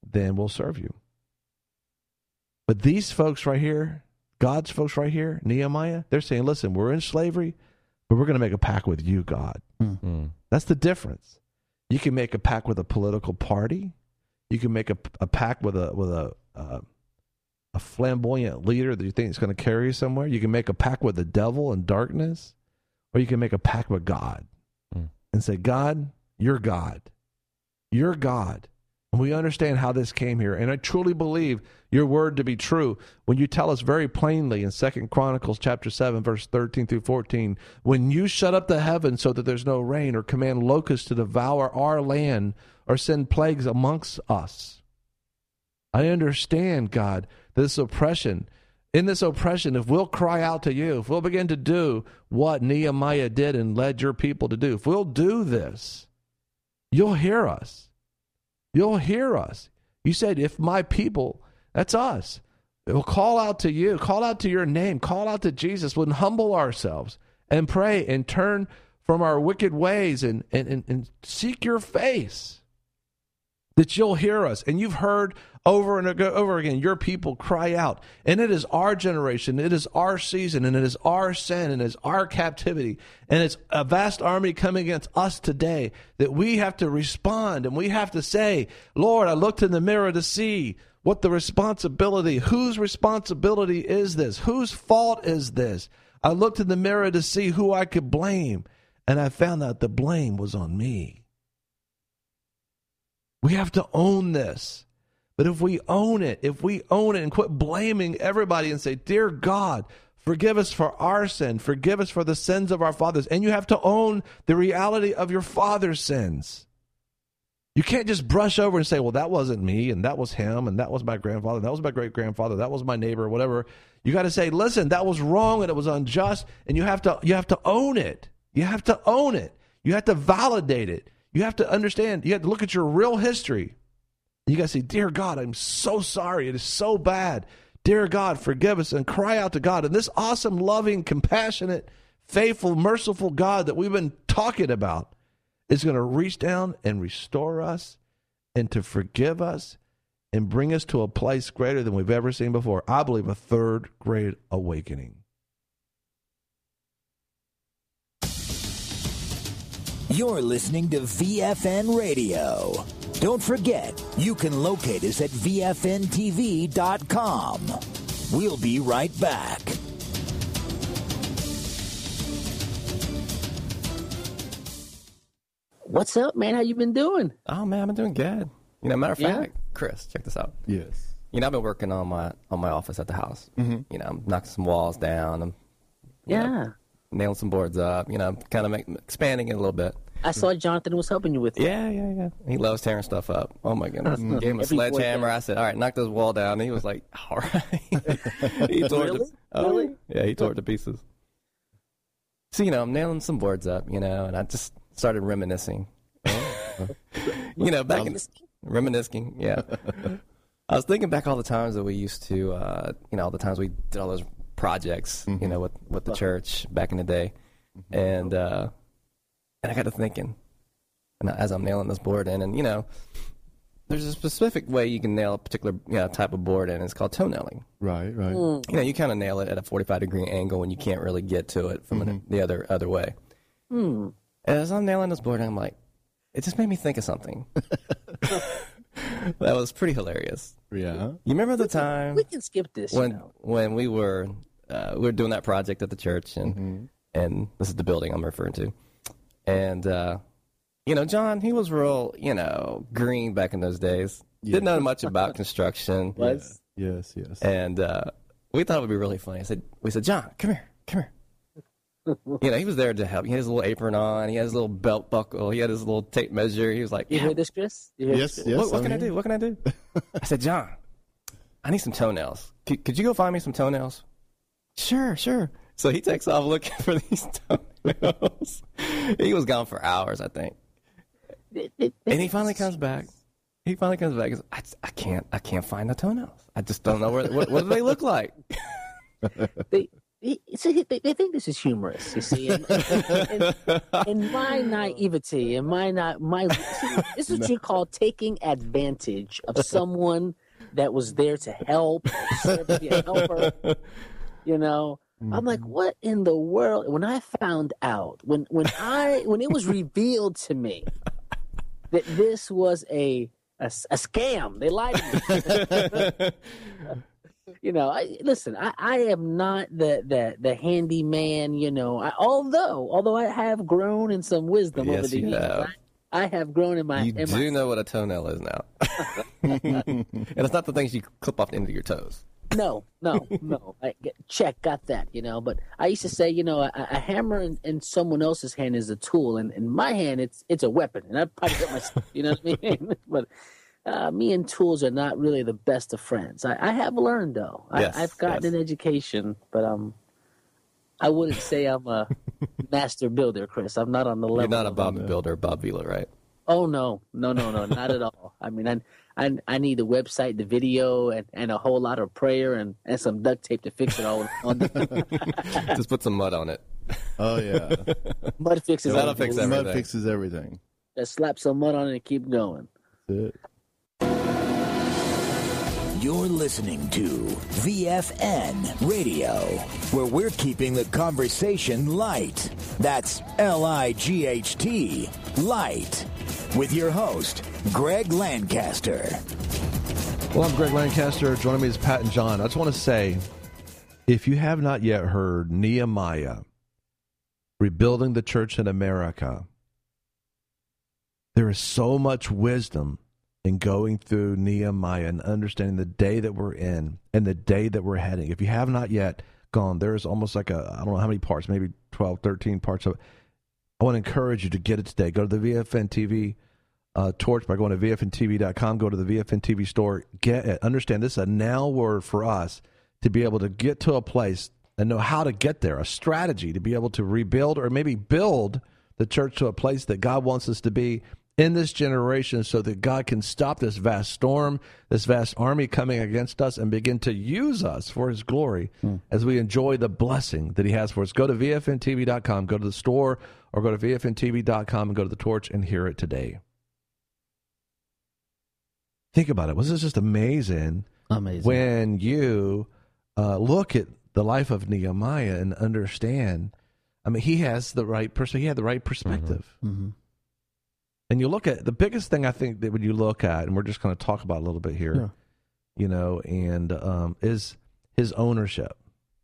[SPEAKER 2] then we'll serve you. But these folks right here, God's folks right here, Nehemiah, they're saying, listen, we're in slavery, but we're going to make a pact with you, God. Mm-hmm. That's the difference. You can make a pact with a political party. You can make a pact with a flamboyant leader that you think is going to carry you somewhere. You can make a pact with the devil and darkness, or you can make a pact with God and say, God, you're God. You're God. And we understand how this came here. And I truly believe your word to be true when you tell us very plainly in 2 Chronicles chapter 7, verse 13 through 14, when you shut up the heavens so that there's no rain, or command locusts to devour our land, or send plagues amongst us. I understand, God, this oppression. In this oppression, if we'll cry out to you, if we'll begin to do what Nehemiah did and led your people to do, if we'll do this, you'll hear us. You'll hear us. You said, if my people, that's us, will call out to you, call out to your name, call out to Jesus, we'll humble ourselves and pray and turn from our wicked ways and seek your face, that you'll hear us. And you've heard over and over again your people cry out. And it is our generation, it is our season, and it is our sin, and it is our captivity. And it's a vast army coming against us today that we have to respond, and we have to say, Lord, I looked in the mirror to see what the responsibility, whose responsibility is this? Whose fault is this? I looked in the mirror to see who I could blame, and I found out the blame was on me. We have to own this. But if we own it and quit blaming everybody and say, dear God, forgive us for our sin, forgive us for the sins of our fathers. And you have to own the reality of your father's sins. You can't just brush over and say, well, that wasn't me, and that was him, and that was my grandfather, and that was my great-grandfather, that was my neighbor, whatever. You got to say, listen, that was wrong and it was unjust, and you have to own it. You have to own it. You have to validate it. You have to understand. You have to look at your real history. You got to say, dear God, I'm so sorry. It is so bad. Dear God, forgive us, and cry out to God. And this awesome, loving, compassionate, faithful, merciful God that we've been talking about is going to reach down and restore us and to forgive us and bring us to a place greater than we've ever seen before. I believe a third great awakening.
[SPEAKER 7] You're listening to VFN Radio. Don't forget, you can locate us at VFNTV.com. We'll be right back.
[SPEAKER 6] What's up, man? How you been doing?
[SPEAKER 8] Oh, man, I've been doing good. Matter of fact, Chris, check this out.
[SPEAKER 2] Yes.
[SPEAKER 8] I've been working on my office at the house. Mm-hmm. I'm knocking some walls down. I'm nailing some boards up. Kind of expanding it a little bit.
[SPEAKER 6] I saw Jonathan was helping you with it.
[SPEAKER 8] Yeah. He loves tearing stuff up. Oh, my goodness. Gave him a sledgehammer. I said, all right, knock this wall down. And he was like, all right. He tore it
[SPEAKER 6] Really?
[SPEAKER 8] Yeah, he tore it to pieces. So, I'm nailing some boards up, and I just started reminiscing. Back in reminiscing, yeah. I was thinking back all the times that we used to, all the times we did all those projects, with the church back in the day. And I got to thinking, and as I'm nailing this board in, and, there's a specific way you can nail a particular type of board in. It's called toe nailing.
[SPEAKER 2] Right.
[SPEAKER 8] You kind of nail it at a 45-degree angle when you can't really get to it from the other way. And as I'm nailing this board, I'm like, it just made me think of something. That was pretty hilarious.
[SPEAKER 2] Yeah.
[SPEAKER 8] You remember the time
[SPEAKER 6] We can skip this.
[SPEAKER 8] when we were doing that project at the church, and this is the building I'm referring to, and John, he was real green back in those days. Yeah. Didn't know much about construction.
[SPEAKER 2] Yes.
[SPEAKER 8] And we thought it would be really funny. We said, John, come here. He was there to help. He had his little apron on. He had his little belt buckle. He had his little tape measure. He was like,
[SPEAKER 6] You heard this, Chris?
[SPEAKER 2] Yes.
[SPEAKER 8] What can I do? What can I do? I said, John, I need some toenails. Could you go find me some toenails? Sure. So he takes off looking for these toenails. He was gone for hours, I think. And he finally comes back. He goes, I can't find the toenails. I just don't know what do they look like.
[SPEAKER 6] they think this is humorous. You see, in my naivety, this is what you call taking advantage of someone that was there to help, serve to be a helper. You know, I'm like, what in the world? When I found out, when it was revealed to me that this was a scam, they lied to me. You know, I am not the handyman. You know, although I have grown in some wisdom over the years. I have grown in my.
[SPEAKER 8] You do know what a toenail is now, and it's not the things you clip off the end of your toes.
[SPEAKER 6] No. Got that, you know. But I used to say, you know, a hammer in someone else's hand is a tool, and in my hand, it's a weapon. And I probably hurt myself, you know what I mean? But me and tools are not really the best of friends. I have learned, though. I've gotten an education, but I wouldn't say I'm a master builder, Chris. I'm not on the level.
[SPEAKER 8] You're not a Bob builder, Bob Vila, right?
[SPEAKER 6] Oh, no, not at all. I mean, I need the website, the video, and a whole lot of prayer and some duct tape to fix it all.
[SPEAKER 8] Just put some mud on it.
[SPEAKER 9] Oh, yeah.
[SPEAKER 6] Mud fixes
[SPEAKER 8] That'll
[SPEAKER 6] everything.
[SPEAKER 8] fix everything.
[SPEAKER 9] Mud fixes everything.
[SPEAKER 6] Just slap some mud on it and keep going.
[SPEAKER 9] That's it.
[SPEAKER 7] You're listening to VFN Radio, where we're keeping the conversation light. That's L-I-G-H-T, light. With your host, Greg Lancaster.
[SPEAKER 2] Well, I'm Greg Lancaster. Joining me is Pat and John. I just want to say, if you have not yet heard Nehemiah, Rebuilding the Church in America, there is so much wisdom in going through Nehemiah and understanding the day that we're in and the day that we're heading. If you have not yet gone, there's almost like I don't know how many parts, maybe 12, 13 parts of it. I want to encourage you to get it today. Go to the VFN TV torch by going to VFNTV.com. Go to the VFN TV store. Get it. Understand this is a now word for us to be able to get to a place and know how to get there, a strategy to be able to rebuild or maybe build the church to a place that God wants us to be in this generation so that God can stop this vast storm, this vast army coming against us and begin to use us for his glory as we enjoy the blessing that he has for us. Go to VFNTV.com, go to the store, or go to VFNTV.com and go to the torch and hear it today. Think about it. Wasn't this just amazing?
[SPEAKER 6] Amazing.
[SPEAKER 2] When you look at the life of Nehemiah and understand, I mean, he has the right he had the right perspective.
[SPEAKER 6] Mm-hmm.
[SPEAKER 2] And you look at the biggest thing I think that when you look at, and we're just going to talk about a little bit here, you know, and is his ownership.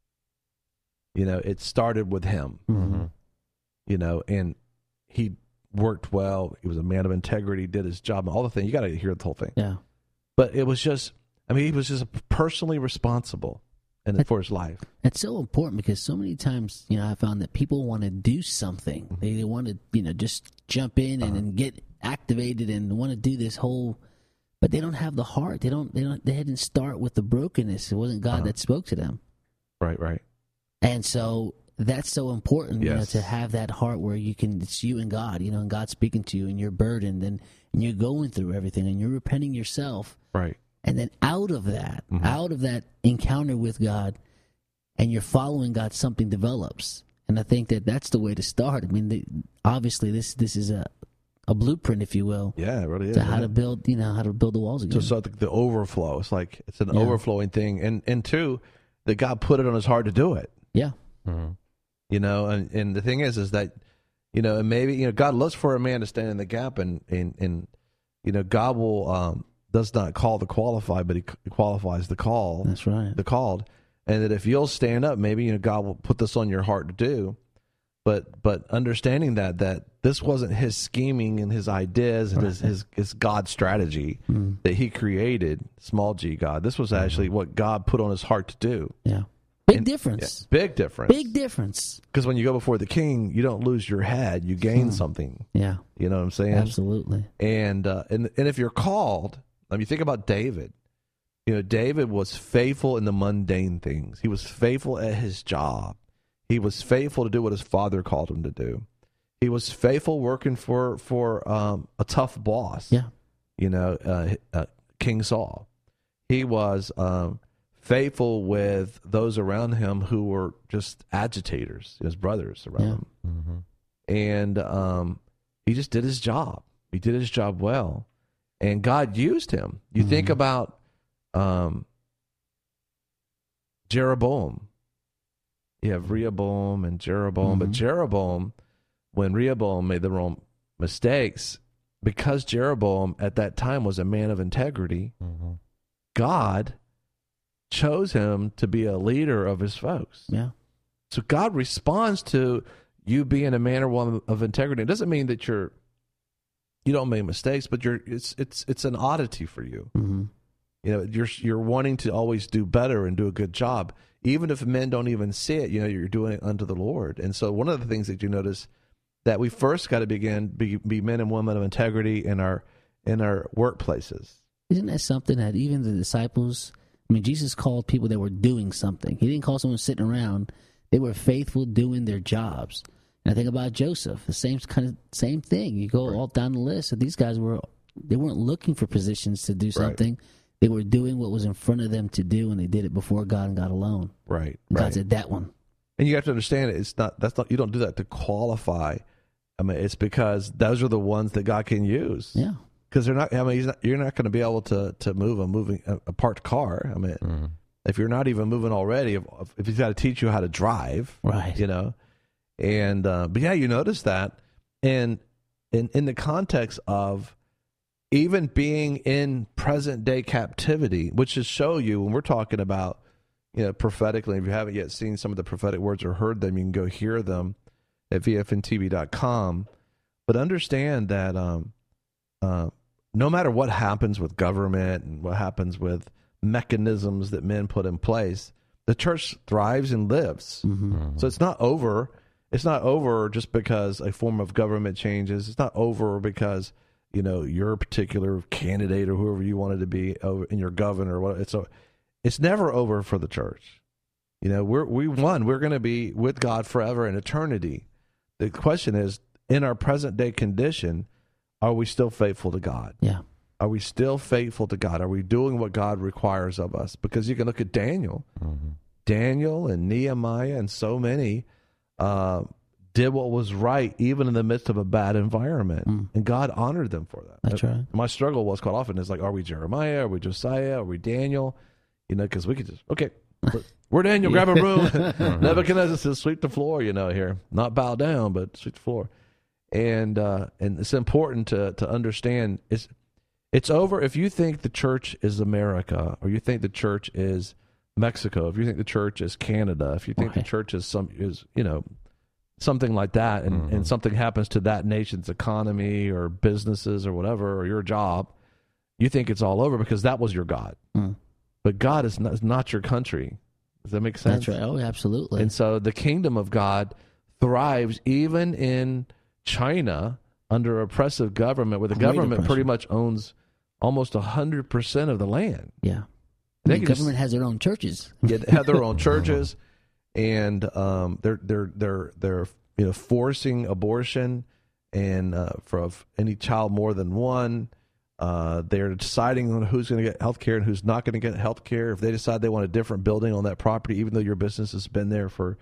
[SPEAKER 2] You know, it started with him, you know, and he worked well. He was a man of integrity, did his job, and all the things. You got to hear the whole thing.
[SPEAKER 6] Yeah.
[SPEAKER 2] But it was just, I mean, he was just personally responsible for his life.
[SPEAKER 6] It's so important because so many times, you know, I found that people want to do something. They want to, you know, just jump in and get activated and want to do this whole, but they don't have the heart. They didn't start with the brokenness. It wasn't God that spoke to them.
[SPEAKER 2] Right.
[SPEAKER 6] And so that's so important, you know, to have that heart where it's you and God, you know, and God speaking to you and you're burdened and you're going through everything and you're repenting yourself.
[SPEAKER 2] Right.
[SPEAKER 6] And then out of that encounter with God and you're following God, something develops. And I think that that's the way to start. I mean, obviously this is a blueprint, if you will.
[SPEAKER 2] Yeah, it really is.
[SPEAKER 6] To how to build, you know, how to build the walls again.
[SPEAKER 2] So the overflow. It's like it's an overflowing thing. And two, that God put it on his heart to do it.
[SPEAKER 6] Yeah.
[SPEAKER 2] Mm-hmm. You know, and the thing is that, you know, and maybe, you know, God looks for a man to stand in the gap and you know, God will does not call the qualified, but he qualifies the call.
[SPEAKER 6] That's right.
[SPEAKER 2] The called. And that if you'll stand up, maybe, you know, God will put this on your heart to do. But understanding that this wasn't his scheming and his ideas and his God strategy that he created, small g God. This was actually what God put on his heart to do.
[SPEAKER 6] Yeah. Big difference.
[SPEAKER 2] Big difference.
[SPEAKER 6] Big difference.
[SPEAKER 2] Because when you go before the king, you don't lose your head. You gain something.
[SPEAKER 6] Yeah.
[SPEAKER 2] You know what I'm saying?
[SPEAKER 6] Absolutely.
[SPEAKER 2] And if you're called, I mean, think about David. You know, David was faithful in the mundane things. He was faithful at his job. He was faithful to do what his father called him to do. He was faithful working for a tough boss.
[SPEAKER 6] Yeah.
[SPEAKER 2] You know, King Saul. He was faithful with those around him who were just agitators, his brothers around him. Mm-hmm. And he just did his job. He did his job well. And God used him. You think about Jeroboam. You have Rehoboam and Jeroboam. But Jeroboam, when Rehoboam made the wrong mistakes, because Jeroboam at that time was a man of integrity, God chose him to be a leader of his folks.
[SPEAKER 6] Yeah.
[SPEAKER 2] So God responds to you being a man or woman of integrity. It doesn't mean that you don't make mistakes, but it's an oddity for you. Mm-hmm. You know, you're wanting to always do better and do a good job, even if men don't even see it. You know, you're doing it unto the Lord. And so one of the things that you notice that we first got to be men and women of integrity in our workplaces.
[SPEAKER 6] Isn't that something that even the disciples? I mean, Jesus called people that were doing something. He didn't call someone sitting around. They were faithful doing their jobs. And I think about Joseph, the same thing. You go all down the list, and these guys weren't looking for positions to do something. Right. They were doing what was in front of them to do, and they did it before God and God alone.
[SPEAKER 2] Right.
[SPEAKER 6] And God said that one.
[SPEAKER 2] And you have to understand you don't do that to qualify. I mean, it's because those are the ones that God can use.
[SPEAKER 6] Yeah.
[SPEAKER 2] Because they're not. I mean, you're not going to be able to move a parked car. I mean, if you're not even moving already, if he's got to teach you how to drive,
[SPEAKER 6] right?
[SPEAKER 2] You know, and but yeah, you notice that, and in the context of even being in present day captivity, which should show you when we're talking about, you know, prophetically. If you haven't yet seen some of the prophetic words or heard them, you can go hear them at vfntv.com. But understand that no matter what happens with government and what happens with mechanisms that men put in place, the church thrives and lives. Mm-hmm. So it's not over. It's not over just because a form of government changes. It's not over because, you know, your particular candidate or whoever you wanted to be in your governor. Or what. It's never over for the church. You know, we won. We're going to be with God forever in eternity. The question is, in our present day condition, are we still faithful to God?
[SPEAKER 6] Yeah.
[SPEAKER 2] Are we still faithful to God? Are we doing what God requires of us? Because you can look at Daniel. Mm-hmm. Daniel and Nehemiah and so many did what was right even in the midst of a bad environment. And God honored them for that.
[SPEAKER 6] That's right.
[SPEAKER 2] My struggle was quite often is like, are we Jeremiah? Are we Josiah? Are we Daniel? You know, because we could just, okay, we're Daniel, grab a broom. Nebuchadnezzar says, sweep the floor, you know, here. Not bow down, but sweep the floor. And it's important to understand it's over if you think the church is America, or you think the church is Mexico, if you think the church is Canada, if you think the church is something like that, and something happens to that nation's economy or businesses or whatever, or your job, you think it's all over because that was your God. But God is not your country. Does that make sense?
[SPEAKER 6] That's right. Oh, absolutely.
[SPEAKER 2] And so the kingdom of God thrives even in China under oppressive government, where the government pretty much owns almost 100% of the land.
[SPEAKER 6] Yeah, the government has their own churches.
[SPEAKER 2] They have their own churches, and they're forcing abortion and for any child more than one. They're deciding on who's going to get health care and who's not going to get health care. If they decide they want a different building on that property, even though your business has been there for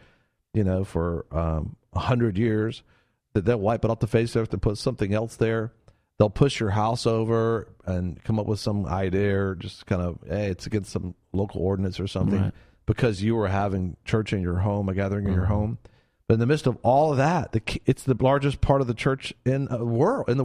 [SPEAKER 2] 100 years, that they'll wipe it off the face of it and put something else there. They'll push your house over and come up with some idea, or just kind of, hey, it's against some local ordinance or something, because you were having church in your home, a gathering in your home. But in the midst of all of that, it's the largest part of the church in the world. In the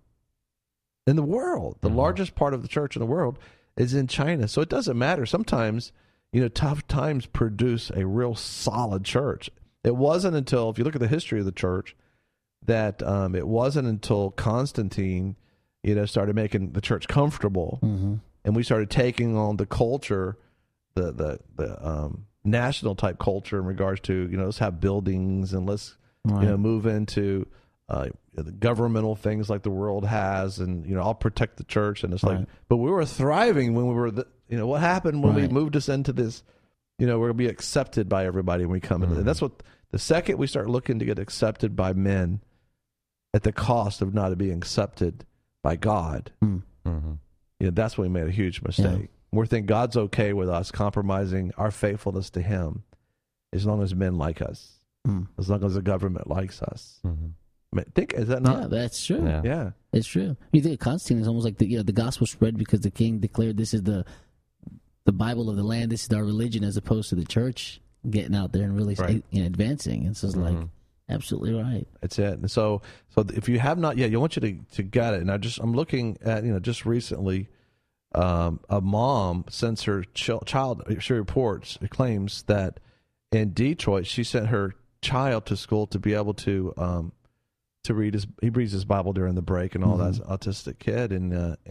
[SPEAKER 2] world, the largest part of the church in the world is in China. So it doesn't matter. Sometimes, tough times produce a real solid church. It wasn't until, if you look at the history of the church, that it wasn't until Constantine, started making the church comfortable, and we started taking on the culture, the national type culture in regards to, let's have buildings and let's move into the governmental things like the world has, and I'll protect the church, and it's like, but we were thriving when we were, what happened when we moved us into this, we're going to be accepted by everybody when we come in, and that's what the second we start looking to get accepted by men at the cost of not being accepted by God, that's when we made a huge mistake. We think God's okay with us compromising our faithfulness to Him as long as men like us, as long as the government likes us. Is that not?
[SPEAKER 6] Yeah, that's true.
[SPEAKER 2] Yeah.
[SPEAKER 6] It's true. You think of Constantine is almost like the gospel spread because the king declared this is the Bible of the land, this is our religion, as opposed to the church getting out there and really advancing. And so it's like, absolutely right.
[SPEAKER 2] That's it. And so if you have not yet, I want you to get it. And I'm looking at, just recently, a mom sends her child, she reports, claims that in Detroit, she sent her child to school to be able to read he reads his Bible during the break and all that, autistic kid. And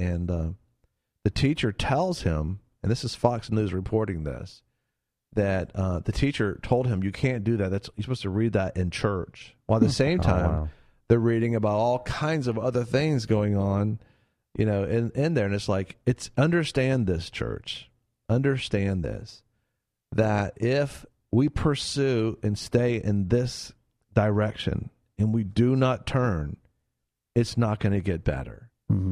[SPEAKER 2] the teacher tells him, and this is Fox News reporting this, that the teacher told him, you can't do that. You're supposed to read that in church. While at the same time, they're reading about all kinds of other things going on, in there. And it's like, understand this, church. Understand this, that if we pursue and stay in this direction and we do not turn, it's not going to get better.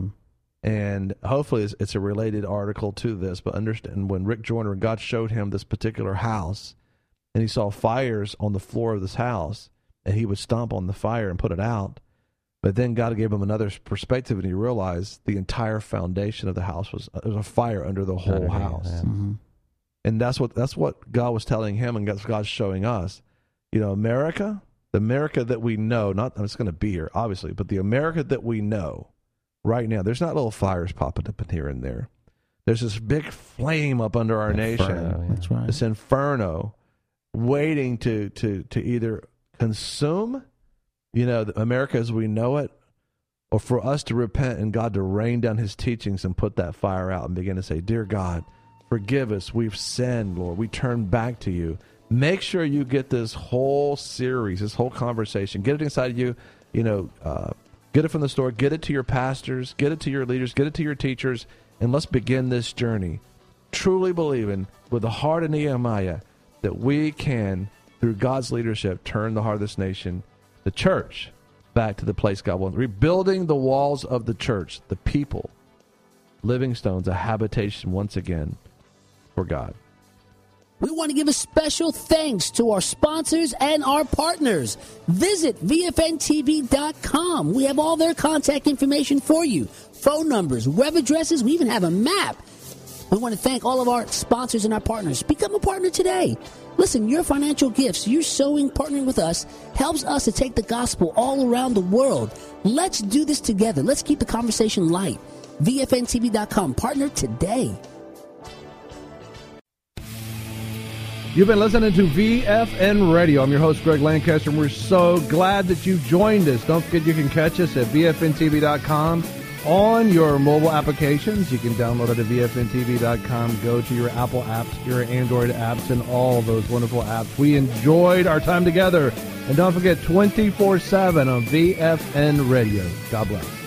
[SPEAKER 2] And hopefully it's a related article to this, but understand when Rick Joyner, God showed him this particular house and he saw fires on the floor of this house and he would stomp on the fire and put it out. But then God gave him another perspective and he realized the entire foundation of the house was a fire under the whole house. And that's what God was telling him, and that's God's showing us. America, the America that we know, it's going to be here, obviously, but the America that we know right now, there's not little fires popping up in here and there. There's this big flame up under our nation.
[SPEAKER 6] That's right.
[SPEAKER 2] This inferno waiting to either consume, America as we know it, or for us to repent and God to rain down His teachings and put that fire out and begin to say, dear God, forgive us. We've sinned, Lord. We turn back to you. Make sure you get this whole series, this whole conversation. Get it inside of you. Get it from the store. Get it to your pastors. Get it to your leaders. Get it to your teachers. And let's begin this journey, truly believing with the heart of Nehemiah that we can, through God's leadership, turn the heart of this nation, the church, back to the place God wants. Rebuilding the walls of the church, the people, living stones, a habitation once again for God.
[SPEAKER 6] We want to give a special thanks to our sponsors and our partners. Visit VFNTV.com. We have all their contact information for you. Phone numbers, web addresses. We even have a map. We want to thank all of our sponsors and our partners. Become a partner today. Listen, your financial gifts, your sowing, partnering with us, helps us to take the gospel all around the world. Let's do this together. Let's keep the conversation light. VFNTV.com. Partner today.
[SPEAKER 2] You've been listening to VFN Radio. I'm your host, Greg Lancaster, and we're so glad that you joined us. Don't forget you can catch us at VFNTV.com on your mobile applications. You can download it at VFNTV.com. Go to your Apple apps, your Android apps, and all those wonderful apps. We enjoyed our time together. And don't forget, 24/7 on VFN Radio. God bless.